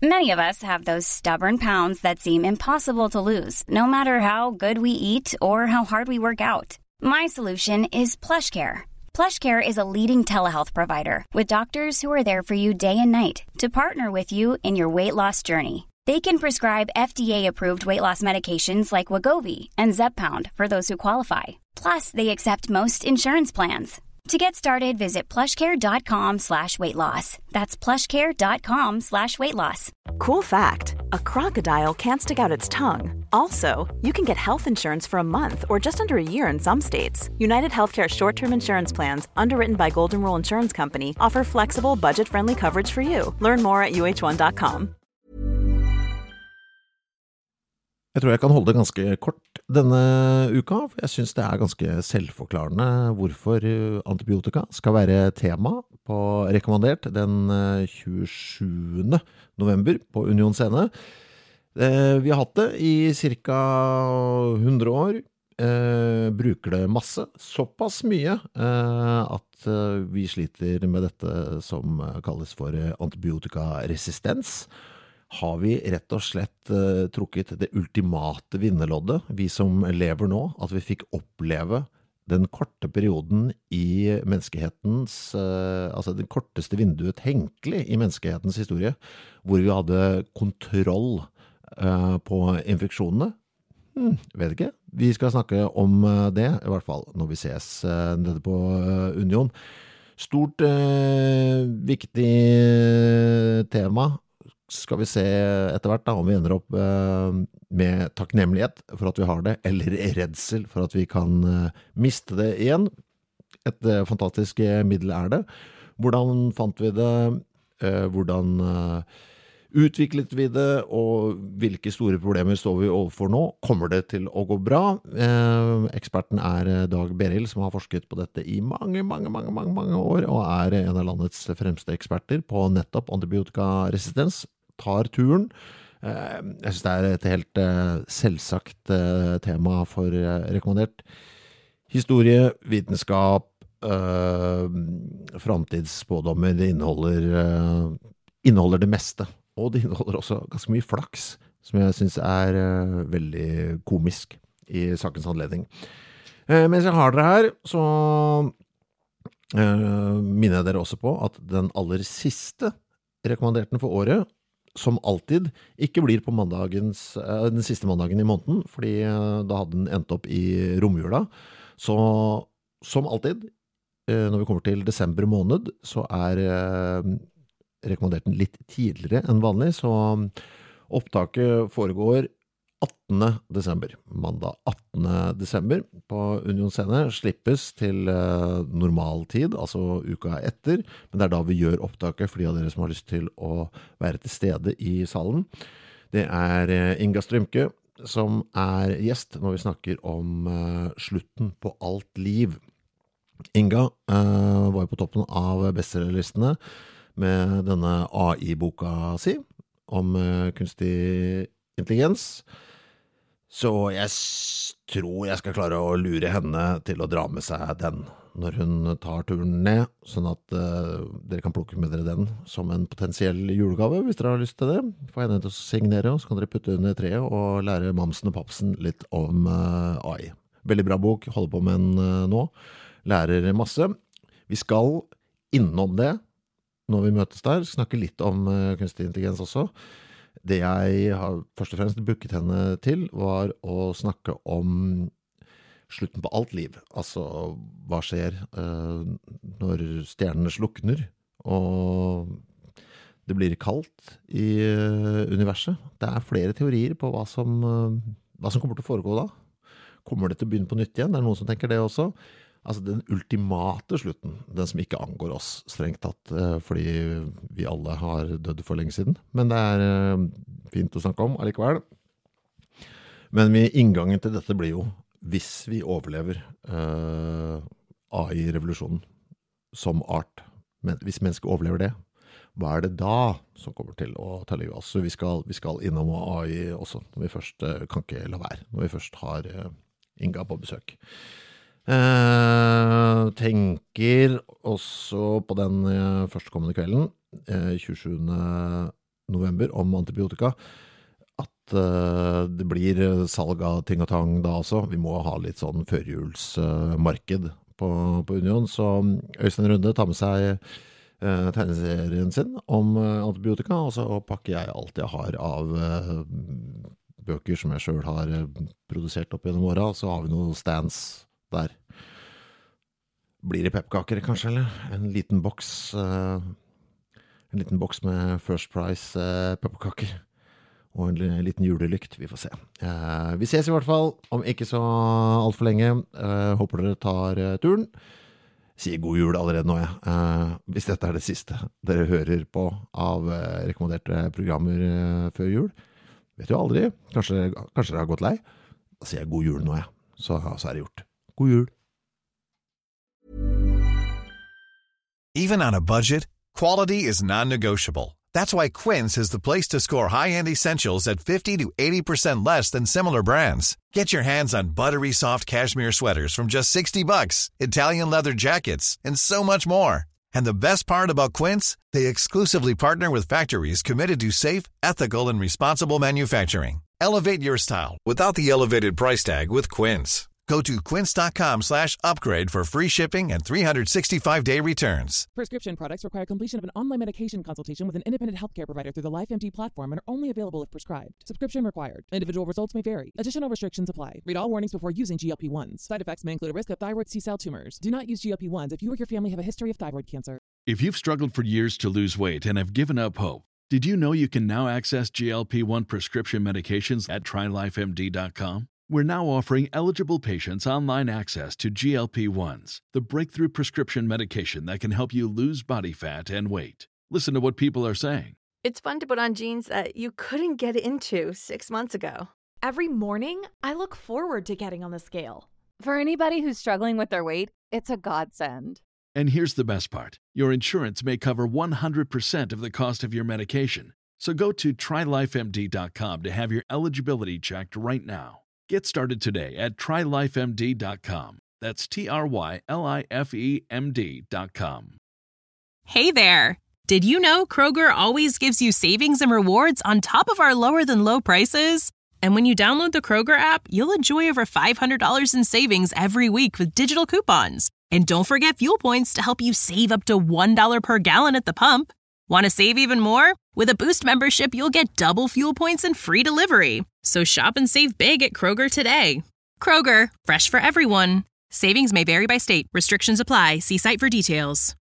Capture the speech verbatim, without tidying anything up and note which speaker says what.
Speaker 1: Many of us have those stubborn pounds that seem impossible to lose, no matter how good we eat or how hard we work out. My solution is PlushCare. PlushCare is a leading telehealth provider with doctors who are there for you day and night to partner with you in your weight loss journey. They can prescribe F D A-approved weight loss medications like Wegovy and Zepbound for those who qualify. Plus, they accept most insurance plans. To get started, visit plushcare.com slash weight loss. That's plushcare.com slash weight loss.
Speaker 2: Cool fact, a crocodile can't stick out its tongue. Also, you can get health insurance for a month or just under a year in some states. United Healthcare short-term insurance plans, underwritten by Golden Rule Insurance Company, offer flexible, budget-friendly coverage for you. Learn more at u h one dot com.
Speaker 3: Jeg tror jeg kan holde det ganske kort denne uka, for jeg synes det er ganske selvforklarende hvorfor antibiotika skal være tema på rekommandert den tjuesjuende november på Union Scene. Vi har hatt det i cirka hundre år, bruker det masse, såpass mye at vi sliter med dette som kalles for antibiotikaresistens. Har vi rett og slett uh, trukket det ultimate vinnerloddet, vi som lever nå, at vi fikk oppleve den korte perioden i menneskehetens, uh, altså den korteste vinduet tenkelig i menneskehetens historie, hvor vi hadde kontroll uh, på infeksjonene? Hmm, vet ikke. Vi skal snakke om uh, det, i hvert fall når vi ses uh, nede på uh, Union. Stort, uh, viktig tema, skal vi se etter hvert da, om vi ender opp eh, med takknemlighet for at vi har det, eller redsel for at vi kan eh, miste det igjen. Et eh, fantastisk middel er det. Hvordan fant vi det? Eh, hvordan eh, utviklet vi det? Og hvilke store problemer står vi overfor nå? Kommer det til å gå bra? Eh, eksperten er Dag Berild, som har forsket på dette i mange, mange, mange, mange, mange år, og er en av landets fremste eksperter på nettopp antibiotikaresistens. Tar turen. Jeg synes det er et helt selvsagt tema for rekommandert. Historie, vitenskap, framtidsspådommer, det inneholder, inneholder det meste. Og det inneholder også ganske mye flaks, som jeg synes er veldig komisk i sakens anledning. Mens jeg har dere her, så minner jeg dere også på at den aller siste rekommanderten for året, som alltid, ikke blir på mandagens, den siste mandagen i måneden, fordi da hadde den endt opp i romjula. Så som alltid, når vi kommer til desember måned, så er rekommanderten litt tidligere enn vanlig, så opptaket foregår attende desember. Mandag attende desember på Union Scene slippes til uh, normal tid, altså uka etter, men det er da vi gjør opptaket for de av dere som har lyst til å være til stede i salen. Det er uh, Inga Strømke som er gjest når vi snakker om uh, slutten på alt liv. Inga uh, var jo på toppen av bestsellerlistene med denne A I-boka si om uh, kunstig intelligens. Så jeg tror jeg skal klare å lure henne til å dra med seg den når hun tar turen ned, sånn at uh, dere kan plukke med dere den som en potensiell julegave, hvis dere har lyst til det. Få henne til å signere, og så kan dere putte under treet og lære mamsen og papsen litt om uh, A I. Veldig bra bok, holder på med den uh, nå. Lærer masse. Vi skal innom det når vi møtes der, snakke litt om uh, kunstig intelligens også. Det jeg har først og fremst booket henne til var å snakke om slutten på alt liv. Altså, hva skjer uh, når stjernene slukner, og det blir kaldt i uh, universet. Det er flere teorier på hva som, uh, hva som kommer til å foregå da. Kommer det til å begynne på nytt igjen? Det er noen som tenker det også. Altså den ultimate slutten, den som ikke angår oss strengt tatt, fordi vi alle har dødd for lenge siden. Men det er fint å snakke om allikevel. Men vi, inngangen til dette blir jo, hvis vi overlever uh, A I-revolusjonen som art, men hvis mennesker overlever det, hva er det da som kommer til å ta livet av oss? Så vi skal, vi skal innom A I også, når vi først uh, kan ikke la være, når vi først har uh, Inga på besøk. Uh, tenker også på den uh, førstkommende kvelden, uh, tjuesjuende november om antibiotika, at uh, det blir salg av ting og tang da også. Vi må ha litt sånn førjulsmarked uh, på, på Union, så Øystein Runde tar med seg uh, tegneserien sin om uh, antibiotika, og så pakker jeg alt jeg har av uh, bøker som jeg selv har uh, produsert opp gjennom året, så har vi noen stands der. Blir det pepperkaker kanskje, eller? En liten boks, uh, en liten boks med First Price uh, pepperkaker, og en, en liten julelykt, vi får se. Uh, vi ses i hvert fall, om ikke så alt for lenge. Uh, håper dere tar uh, turen. Sier god jul allerede nå, ja. Uh, hvis dette er det siste dere hører på av uh, rekommenderte programmer uh, før jul, vet jo aldri. Kanskje, kanskje dere har gått lei. Da sier jeg god jul nå, ja. Så, så er det gjort. God jul.
Speaker 4: Even on a budget, quality is non-negotiable. That's why Quince is the place to score high-end essentials at fifty to eighty percent less than similar brands. Get your hands on buttery soft cashmere sweaters from just sixty bucks, Italian leather jackets, and so much more. And the best part about Quince, they exclusively partner with factories committed to safe, ethical, and responsible manufacturing. Elevate your style without the elevated price tag with Quince. Go to quince.com slash upgrade for free shipping and three sixty-five day returns.
Speaker 5: Prescription products require completion of an online medication consultation with an independent healthcare provider through the LifeMD platform and are only available if prescribed. Subscription required. Individual results may vary. Additional restrictions apply. Read all warnings before using G L P ones. Side effects may include a risk of thyroid C-cell tumors. Do not use G L P ones if you or your family have a history of thyroid cancer.
Speaker 6: If you've struggled for years to lose weight and have given up hope, did you know you can now access G L P one prescription medications at try life M D dot com? We're now offering eligible patients online access to G L P ones, the breakthrough prescription medication that can help you lose body fat and weight. Listen to what people are saying.
Speaker 7: It's fun to put on jeans that you couldn't get into six months ago.
Speaker 8: Every morning, I look forward to getting on the scale.
Speaker 9: For anybody who's struggling with their weight, it's a godsend.
Speaker 6: And here's the best part. Your insurance may cover one hundred percent of the cost of your medication. So go to try life M D dot com to have your eligibility checked right now. Get started today at try life M D dot com. That's T R Y L I F E M D dot com.
Speaker 10: Hey there! Did you know Kroger always gives you savings and rewards on top of our lower-than-low prices? And when you download the Kroger app, you'll enjoy over five hundred dollars in savings every week with digital coupons. And don't forget fuel points to help you save up to one dollar per gallon at the pump. Want to save even more? With a Boost membership, you'll get double fuel points and free delivery. So shop and save big at Kroger today. Kroger, fresh for everyone. Savings may vary by state. Restrictions apply. See site for details.